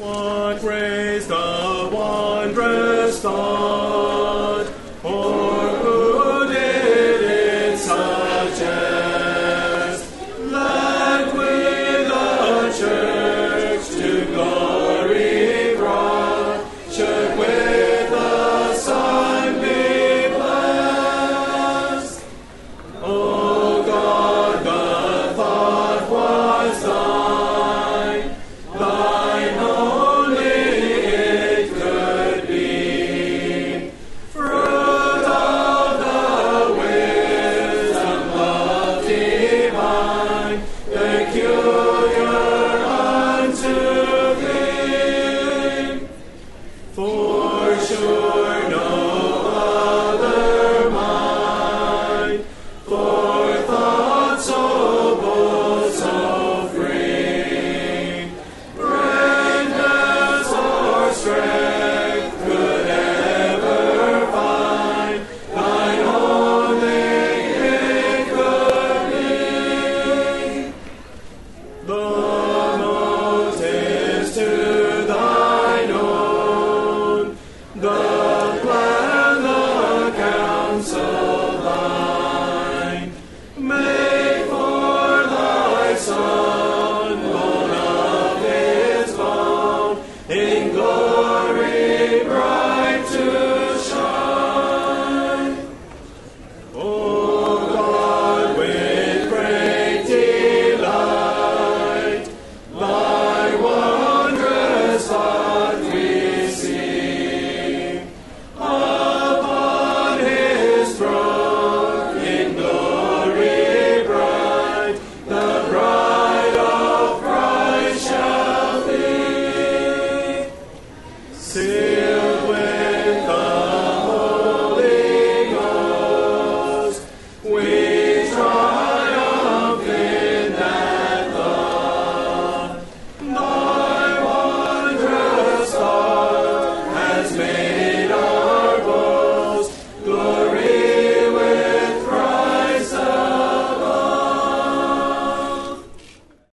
What raised the wondrous thought, or who did it suggest, that we the church to glory brought, should with the Son be blessed? O God, the thought was thine, thine only it could be, fruit of the wisdom of divine, peculiar unto thee. For sure no other mind, for thought so bold, so free, greatness or strength could ever find, thine only it could be. The motives to thine own, the plan, the counsel thine, made for thy Son, bone of his bone, in glory bright.